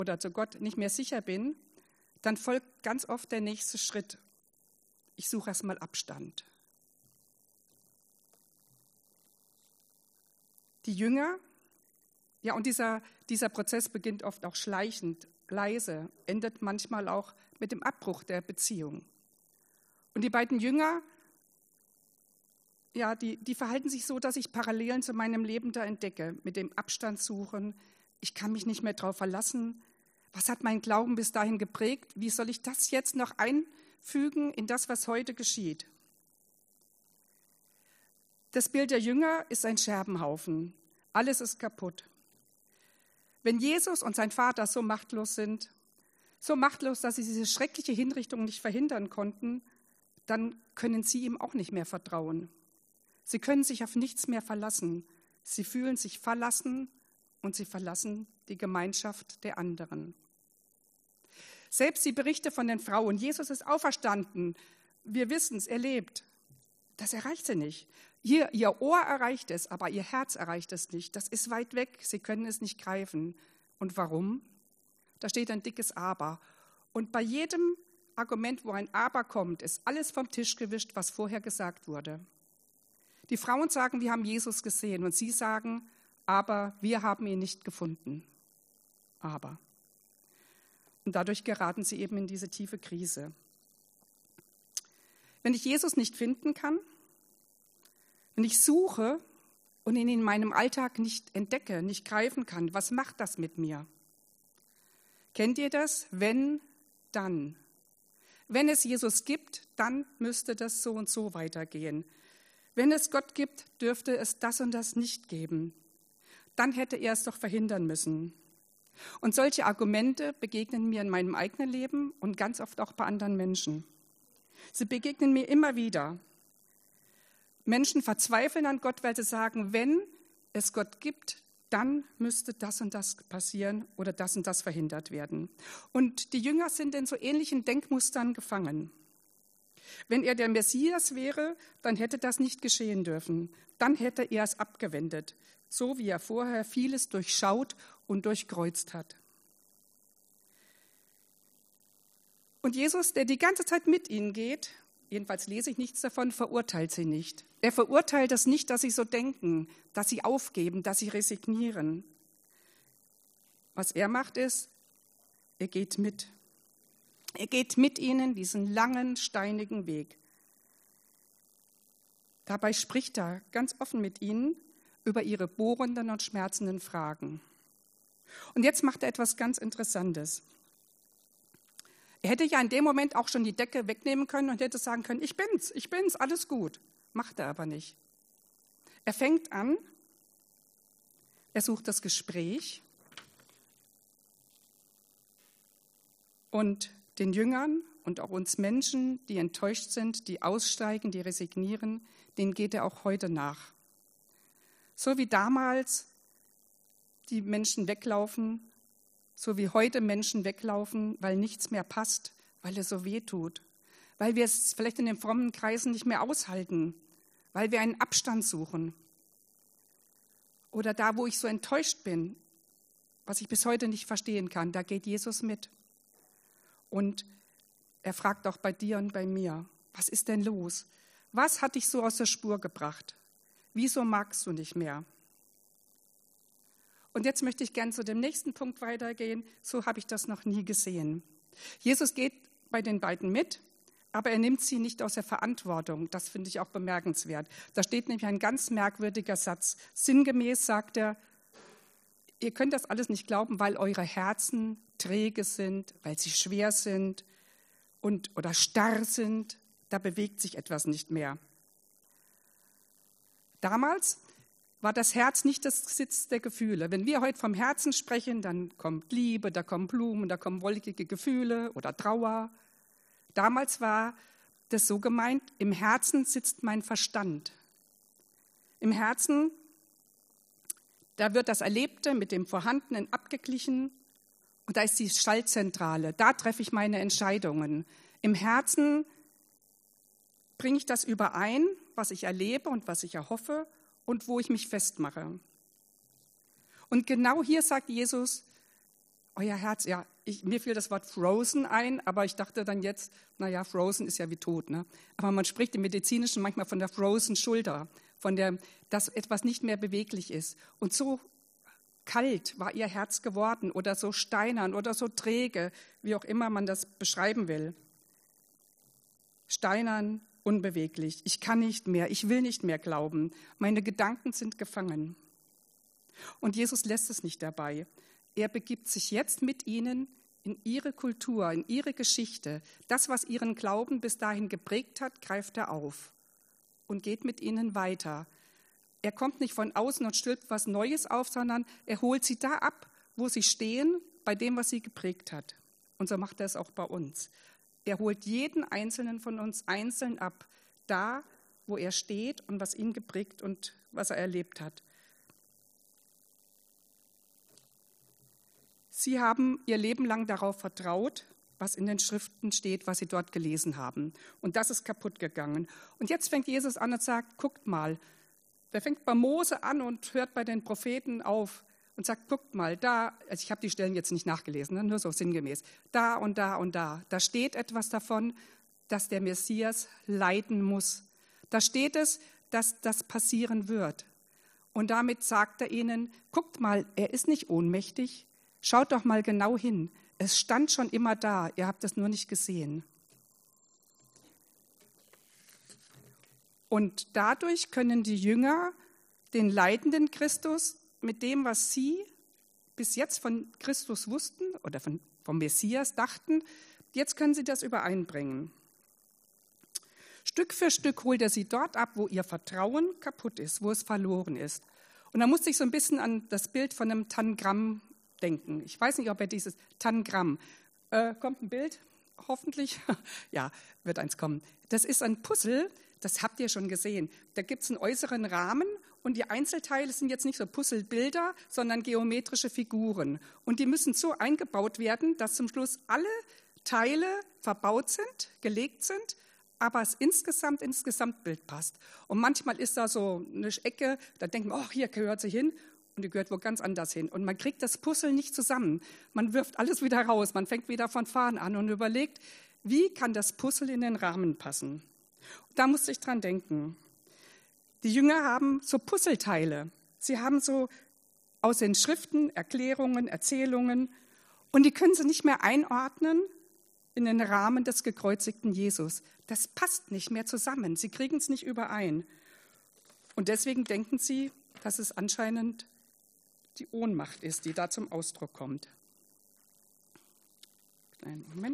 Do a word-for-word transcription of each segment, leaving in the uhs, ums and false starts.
oder zu Gott nicht mehr sicher bin, dann folgt ganz oft der nächste Schritt. Ich suche erstmal Abstand. Die Jünger, ja, und dieser, dieser Prozess beginnt oft auch schleichend, leise, endet manchmal auch mit dem Abbruch der Beziehung. Und die beiden Jünger, ja, die, die verhalten sich so, dass ich Parallelen zu meinem Leben da entdecke, mit dem Abstand suchen. Ich kann mich nicht mehr darauf verlassen. Was hat mein Glauben bis dahin geprägt? Wie soll ich das jetzt noch einfügen in das, was heute geschieht? Das Bild der Jünger ist ein Scherbenhaufen. Alles ist kaputt. Wenn Jesus und sein Vater so machtlos sind, so machtlos, dass sie diese schreckliche Hinrichtung nicht verhindern konnten, dann können sie ihm auch nicht mehr vertrauen. Sie können sich auf nichts mehr verlassen. Sie fühlen sich verlassen und sie verlassen die Gemeinschaft der anderen. Selbst die Berichte von den Frauen, Jesus ist auferstanden, wir wissen es, er lebt, das erreicht sie nicht. Ihr, ihr Ohr erreicht es, aber ihr Herz erreicht es nicht. Das ist weit weg, sie können es nicht greifen. Und warum? Da steht ein dickes Aber. Und bei jedem Argument, wo ein Aber kommt, ist alles vom Tisch gewischt, was vorher gesagt wurde. Die Frauen sagen, wir haben Jesus gesehen, und sie sagen, aber wir haben ihn nicht gefunden. Aber. Und dadurch geraten sie eben in diese tiefe Krise. Wenn ich Jesus nicht finden kann, wenn ich suche und ihn in meinem Alltag nicht entdecke, nicht greifen kann, was macht das mit mir? Kennt ihr das? Wenn, dann. Wenn es Jesus gibt, dann müsste das so und so weitergehen. Wenn es Gott gibt, dürfte es das und das nicht geben. Dann hätte er es doch verhindern müssen. Und solche Argumente begegnen mir in meinem eigenen Leben und ganz oft auch bei anderen Menschen. Sie begegnen mir immer wieder. Menschen verzweifeln an Gott, weil sie sagen, wenn es Gott gibt, dann müsste das und das passieren oder das und das verhindert werden. Und die Jünger sind in so ähnlichen Denkmustern gefangen. Wenn er der Messias wäre, dann hätte das nicht geschehen dürfen. Dann hätte er es abgewendet, so wie er vorher vieles durchschaut und durchkreuzt hat. Und Jesus, der die ganze Zeit mit ihnen geht, jedenfalls lese ich nichts davon, verurteilt sie nicht. Er verurteilt es nicht, dass sie so denken, dass sie aufgeben, dass sie resignieren. Was er macht ist, er geht mit. Er geht mit ihnen diesen langen, steinigen Weg. Dabei spricht er ganz offen mit ihnen über ihre bohrenden und schmerzenden Fragen. Und jetzt macht er etwas ganz Interessantes. Er hätte ja in dem Moment auch schon die Decke wegnehmen können und hätte sagen können, ich bin's, ich bin's, alles gut. Macht er aber nicht. Er fängt an, er sucht das Gespräch und den Jüngern und auch uns Menschen, die enttäuscht sind, die aussteigen, die resignieren, denen geht er auch heute nach. So wie damals die Menschen weglaufen, so wie heute Menschen weglaufen, weil nichts mehr passt, weil es so weh tut, weil wir es vielleicht in den frommen Kreisen nicht mehr aushalten, weil wir einen Abstand suchen. Oder da, wo ich so enttäuscht bin, was ich bis heute nicht verstehen kann, da geht Jesus mit. Und er fragt auch bei dir und bei mir, was ist denn los? Was hat dich so aus der Spur gebracht? Wieso magst du nicht mehr? Und jetzt möchte ich gern zu dem nächsten Punkt weitergehen. So habe ich das noch nie gesehen. Jesus geht bei den beiden mit, aber er nimmt sie nicht aus der Verantwortung. Das finde ich auch bemerkenswert. Da steht nämlich ein ganz merkwürdiger Satz. Sinngemäß sagt er, ihr könnt das alles nicht glauben, weil eure Herzen träge sind, weil sie schwer sind und, oder starr sind. Da bewegt sich etwas nicht mehr. Damals war das Herz nicht das Sitz der Gefühle. Wenn wir heute vom Herzen sprechen, dann kommt Liebe, da kommen Blumen, da kommen wolkige Gefühle oder Trauer. Damals war das so gemeint, im Herzen sitzt mein Verstand. Im Herzen, da wird das Erlebte mit dem Vorhandenen abgeglichen und da ist die Schaltzentrale, da treffe ich meine Entscheidungen. Im Herzen bringe ich das überein, was ich erlebe und was ich erhoffe und wo ich mich festmache. Und genau hier sagt Jesus, euer Herz, ja, ich, mir fiel das Wort frozen ein, aber ich dachte dann jetzt, naja, frozen ist ja wie tot. Ne? Aber man spricht im Medizinischen manchmal von der frozen Shoulder, von der, dass etwas nicht mehr beweglich ist. Und so kalt war ihr Herz geworden oder so steinern oder so träge, wie auch immer man das beschreiben will. Steinern, unbeweglich. Ich kann nicht mehr, ich will nicht mehr glauben. Meine Gedanken sind gefangen. Und Jesus lässt es nicht dabei. Er begibt sich jetzt mit ihnen in ihre Kultur, in ihre Geschichte. Das, was ihren Glauben bis dahin geprägt hat, greift er auf und geht mit ihnen weiter. Er kommt nicht von außen und stülpt was Neues auf, sondern er holt sie da ab, wo sie stehen, bei dem, was sie geprägt hat. Und so macht er es auch bei uns. Er holt jeden Einzelnen von uns einzeln ab, da, wo er steht und was ihn geprägt und was er erlebt hat. Sie haben ihr Leben lang darauf vertraut, was in den Schriften steht, was sie dort gelesen haben. Und das ist kaputt gegangen. Und jetzt fängt Jesus an und sagt, guckt mal. Der fängt bei Mose an und hört bei den Propheten auf und sagt, guckt mal, da, also ich habe die Stellen jetzt nicht nachgelesen, ne, nur so sinngemäß, da und da und da. Da steht etwas davon, dass der Messias leiden muss. Da steht es, dass das passieren wird. Und damit sagt er ihnen, guckt mal, er ist nicht ohnmächtig. Schaut doch mal genau hin. Es stand schon immer da, ihr habt es nur nicht gesehen. Und dadurch können die Jünger den leidenden Christus mit dem, was sie bis jetzt von Christus wussten oder von, vom Messias dachten, jetzt können sie das übereinbringen. Stück für Stück holt er sie dort ab, wo ihr Vertrauen kaputt ist, wo es verloren ist. Und da musste ich so ein bisschen an das Bild von einem Tangramm denken. Ich weiß nicht, ob er dieses Tangramm, äh, kommt ein Bild, hoffentlich, ja, wird eins kommen. Das ist ein Puzzle, das habt ihr schon gesehen. Da gibt es einen äußeren Rahmen und die Einzelteile sind jetzt nicht so Puzzlebilder, sondern geometrische Figuren. Und die müssen so eingebaut werden, dass zum Schluss alle Teile verbaut sind, gelegt sind, aber es insgesamt ins Gesamtbild passt. Und manchmal ist da so eine Ecke, da denkt man, oh, hier gehört sie hin. Und die gehört wo ganz anders hin. Und man kriegt das Puzzle nicht zusammen. Man wirft alles wieder raus, man fängt wieder von vorn an und überlegt, wie kann das Puzzle in den Rahmen passen? Da musste ich dran denken. Die Jünger haben so Puzzleteile. Sie haben so aus den Schriften Erklärungen, Erzählungen und die können sie nicht mehr einordnen in den Rahmen des gekreuzigten Jesus. Das passt nicht mehr zusammen. Sie kriegen es nicht überein. Und deswegen denken sie, dass es anscheinend die Ohnmacht ist, die da zum Ausdruck kommt. Kleinen Moment.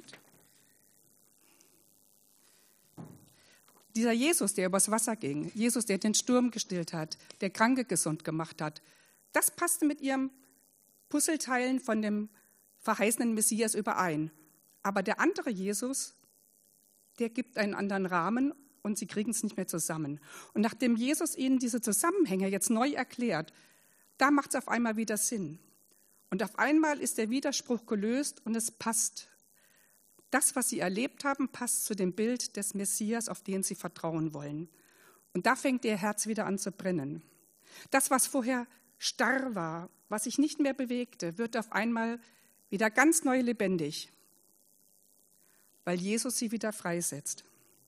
Dieser Jesus, der übers Wasser ging, Jesus, der den Sturm gestillt hat, der Kranke gesund gemacht hat, das passte mit ihrem Puzzleteilen von dem verheißenen Messias überein. Aber der andere Jesus, der gibt einen anderen Rahmen und sie kriegen es nicht mehr zusammen. Und nachdem Jesus ihnen diese Zusammenhänge jetzt neu erklärt, da macht es auf einmal wieder Sinn. Und auf einmal ist der Widerspruch gelöst und es passt. Das, was sie erlebt haben, passt zu dem Bild des Messias, auf den sie vertrauen wollen. Und da fängt ihr Herz wieder an zu brennen. Das, was vorher starr war, was sich nicht mehr bewegte, wird auf einmal wieder ganz neu lebendig, weil Jesus sie wieder freisetzt.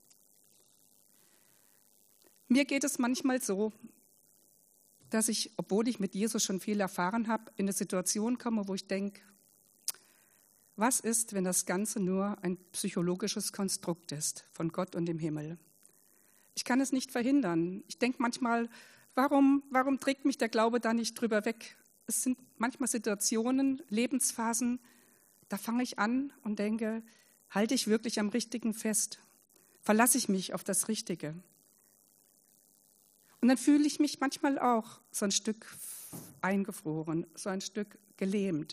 Mir geht es manchmal so, dass ich, obwohl ich mit Jesus schon viel erfahren habe, in eine Situation komme, wo ich denke, was ist, wenn das Ganze nur ein psychologisches Konstrukt ist von Gott und dem Himmel? Ich kann es nicht verhindern. Ich denke manchmal, warum, warum trägt mich der Glaube da nicht drüber weg? Es sind manchmal Situationen, Lebensphasen, da fange ich an und denke, halte ich wirklich am Richtigen fest? Verlasse ich mich auf das Richtige? Und dann fühle ich mich manchmal auch so ein Stück eingefroren, so ein Stück gelähmt.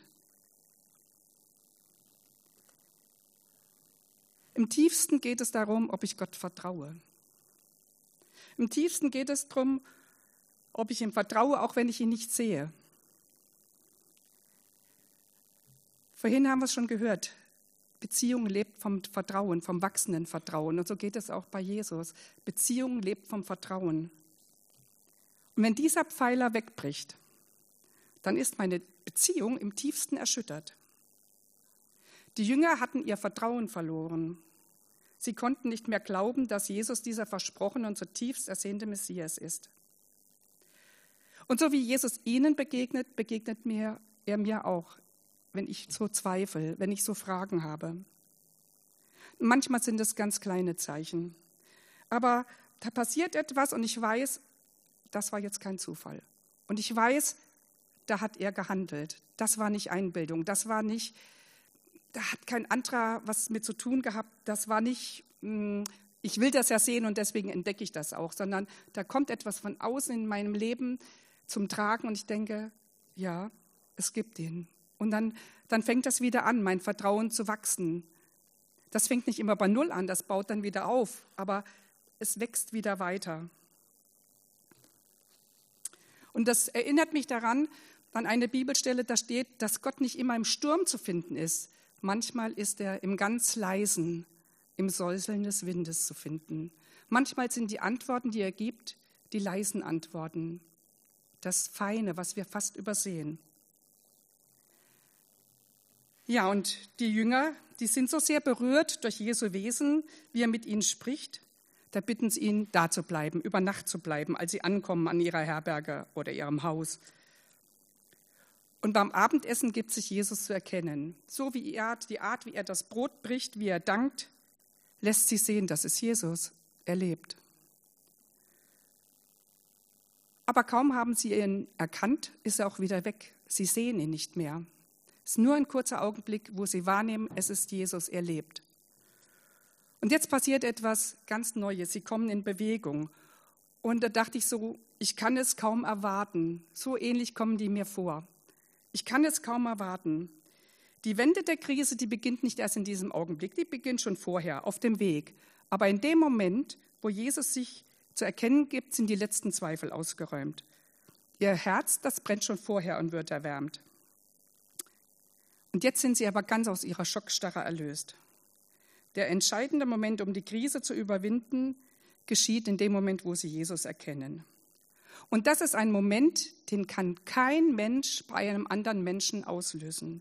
Im tiefsten geht es darum, ob ich Gott vertraue. Im tiefsten geht es darum, ob ich ihm vertraue, auch wenn ich ihn nicht sehe. Vorhin haben wir es schon gehört, Beziehung lebt vom Vertrauen, vom wachsenden Vertrauen. Und so geht es auch bei Jesus. Beziehung lebt vom Vertrauen. Und wenn dieser Pfeiler wegbricht, dann ist meine Beziehung im tiefsten erschüttert. Die Jünger hatten ihr Vertrauen verloren. Sie konnten nicht mehr glauben, dass Jesus dieser versprochene und zutiefst ersehnte Messias ist. Und so wie Jesus ihnen begegnet, begegnet mir, er mir auch, wenn ich so zweifle, wenn ich so Fragen habe. Manchmal sind es ganz kleine Zeichen. Aber da passiert etwas und ich weiß, das war jetzt kein Zufall. Und ich weiß, da hat er gehandelt. Das war nicht Einbildung. Das war nicht, da hat kein anderer was mit zu tun gehabt. Das war nicht, ich will das ja sehen und deswegen entdecke ich das auch, sondern da kommt etwas von außen in meinem Leben zum Tragen und ich denke, ja, es gibt ihn. Und dann, dann fängt das wieder an, mein Vertrauen zu wachsen. Das fängt nicht immer bei Null an, das baut dann wieder auf, aber es wächst wieder weiter. Und das erinnert mich daran, an eine Bibelstelle, da steht, dass Gott nicht immer im Sturm zu finden ist. Manchmal ist er im ganz leisen, im Säuseln des Windes zu finden. Manchmal sind die Antworten, die er gibt, die leisen Antworten. Das Feine, was wir fast übersehen. Ja, und die Jünger, die sind so sehr berührt durch Jesu Wesen, wie er mit ihnen spricht, da bitten sie ihn, da zu bleiben, über Nacht zu bleiben, als sie ankommen an ihrer Herberge oder ihrem Haus. Und beim Abendessen gibt sich Jesus zu erkennen. So wie er, die Art, wie er das Brot bricht, wie er dankt, lässt sie sehen, das ist Jesus, er lebt. Aber kaum haben sie ihn erkannt, ist er auch wieder weg. Sie sehen ihn nicht mehr. Es ist nur ein kurzer Augenblick, wo sie wahrnehmen, es ist Jesus, er lebt. Und jetzt passiert etwas ganz Neues. Sie kommen in Bewegung. Und da dachte ich so, ich kann es kaum erwarten. So ähnlich kommen die mir vor. Ich kann es kaum erwarten. Die Wende der Krise, die beginnt nicht erst in diesem Augenblick, die beginnt schon vorher, auf dem Weg. Aber in dem Moment, wo Jesus sich zu erkennen gibt, sind die letzten Zweifel ausgeräumt. Ihr Herz, das brennt schon vorher und wird erwärmt. Und jetzt sind sie aber ganz aus ihrer Schockstarre erlöst. Der entscheidende Moment, um die Krise zu überwinden, geschieht in dem Moment, wo sie Jesus erkennen. Und das ist ein Moment, den kann kein Mensch bei einem anderen Menschen auslösen.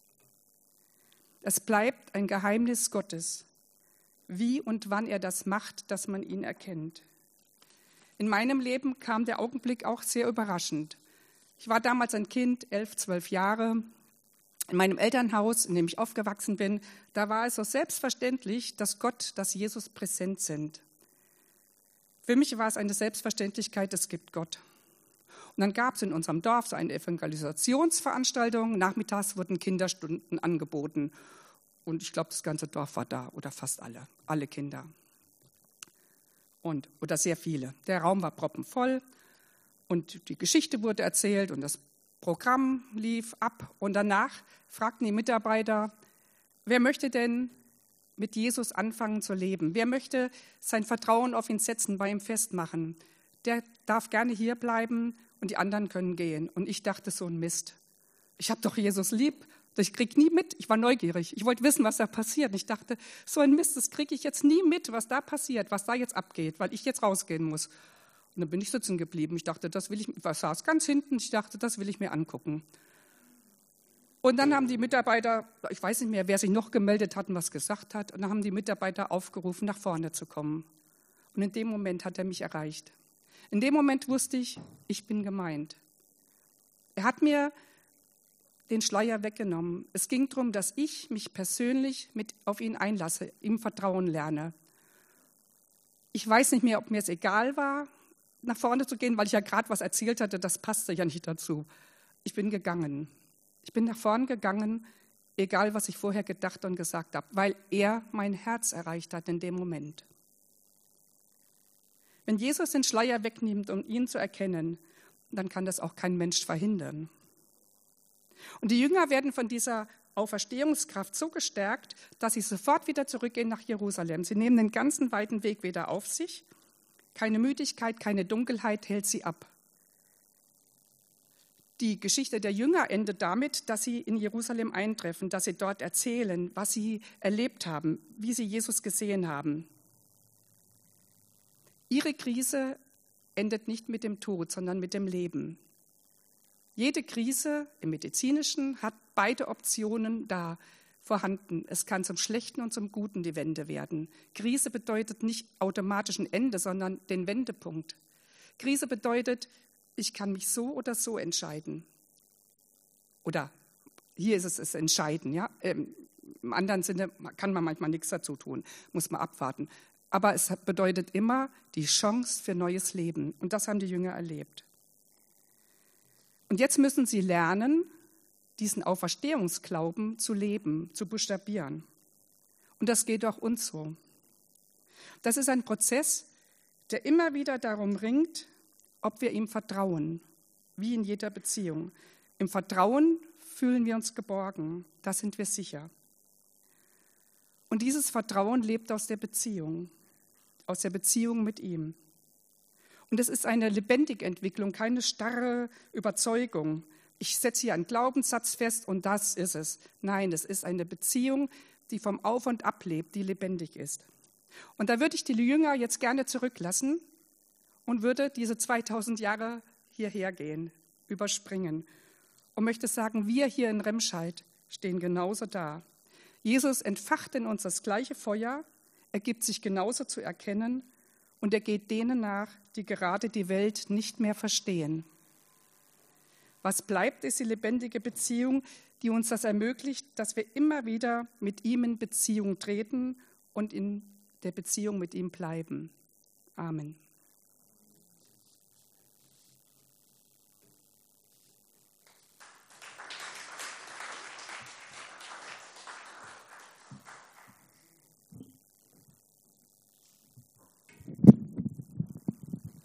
Es bleibt ein Geheimnis Gottes, wie und wann er das macht, dass man ihn erkennt. In meinem Leben kam der Augenblick auch sehr überraschend. Ich war damals ein Kind, elf, zwölf Jahre. In meinem Elternhaus, in dem ich aufgewachsen bin, da war es so selbstverständlich, dass Gott, dass Jesus präsent sind. Für mich war es eine Selbstverständlichkeit, es gibt Gott. Und dann gab es in unserem Dorf so eine Evangelisationsveranstaltung. Nachmittags wurden Kinderstunden angeboten. Und ich glaube, das ganze Dorf war da oder fast alle, alle Kinder. Und, oder sehr viele. Der Raum war proppenvoll und die Geschichte wurde erzählt und das Programm lief ab. Und danach fragten die Mitarbeiter, wer möchte denn mit Jesus anfangen zu leben? Wer möchte sein Vertrauen auf ihn setzen, bei ihm festmachen? Der darf gerne hier bleiben und die anderen können gehen. Und ich dachte, so ein Mist. Ich habe doch Jesus lieb. Ich kriege nie mit. Ich war neugierig. Ich wollte wissen, was da passiert. Und ich dachte, so ein Mist, das kriege ich jetzt nie mit, was da passiert, was da jetzt abgeht, weil ich jetzt rausgehen muss. Und dann bin ich sitzen geblieben. Ich dachte, das will ich, ich saß ganz hinten. Ich dachte, das will ich mir angucken. Und dann haben die Mitarbeiter, ich weiß nicht mehr, wer sich noch gemeldet hat und was gesagt hat, und dann haben die Mitarbeiter aufgerufen, nach vorne zu kommen. Und in dem Moment hat er mich erreicht. In dem Moment wusste ich, ich bin gemeint. Er hat mir den Schleier weggenommen. Es ging darum, dass ich mich persönlich mit auf ihn einlasse, ihm Vertrauen lerne. Ich weiß nicht mehr, ob mir es egal war, nach vorne zu gehen, weil ich ja gerade was erzählt hatte, das passte ja nicht dazu. Ich bin gegangen. Ich bin nach vorne gegangen, egal was ich vorher gedacht und gesagt habe, weil er mein Herz erreicht hat in dem Moment. Wenn Jesus den Schleier wegnimmt, um ihn zu erkennen, dann kann das auch kein Mensch verhindern. Und die Jünger werden von dieser Auferstehungskraft so gestärkt, dass sie sofort wieder zurückgehen nach Jerusalem. Sie nehmen den ganzen weiten Weg wieder auf sich. Keine Müdigkeit, keine Dunkelheit hält sie ab. Die Geschichte der Jünger endet damit, dass sie in Jerusalem eintreffen, dass sie dort erzählen, was sie erlebt haben, wie sie Jesus gesehen haben. Ihre Krise endet nicht mit dem Tod, sondern mit dem Leben. Jede Krise im Medizinischen hat beide Optionen da. vorhanden. Es kann zum Schlechten und zum Guten die Wende werden. Krise bedeutet nicht automatisch ein Ende, sondern den Wendepunkt. Krise bedeutet, ich kann mich so oder so entscheiden. Oder hier ist es das Entscheiden. Ja? Ähm, Im anderen Sinne kann man manchmal nichts dazu tun, muss man abwarten. Aber es bedeutet immer die Chance für neues Leben. Und das haben die Jünger erlebt. Und jetzt müssen sie lernen, diesen Auferstehungsglauben zu leben, zu buchstabieren. Und das geht auch uns so. Das ist ein Prozess, der immer wieder darum ringt, ob wir ihm vertrauen, wie in jeder Beziehung. Im Vertrauen fühlen wir uns geborgen, da sind wir sicher. Und dieses Vertrauen lebt aus der Beziehung, aus der Beziehung mit ihm. Und es ist eine lebendige Entwicklung, keine starre Überzeugung. Ich setze hier einen Glaubenssatz fest und das ist es. Nein, es ist eine Beziehung, die vom Auf und Ab lebt, die lebendig ist. Und da würde ich die Jünger jetzt gerne zurücklassen und würde diese zweitausend Jahre hierher gehen, überspringen. Und möchte sagen, wir hier in Remscheid stehen genauso da. Jesus entfacht in uns das gleiche Feuer, er gibt sich genauso zu erkennen und er geht denen nach, die gerade die Welt nicht mehr verstehen. Was bleibt, ist die lebendige Beziehung, die uns das ermöglicht, dass wir immer wieder mit ihm in Beziehung treten und in der Beziehung mit ihm bleiben. Amen.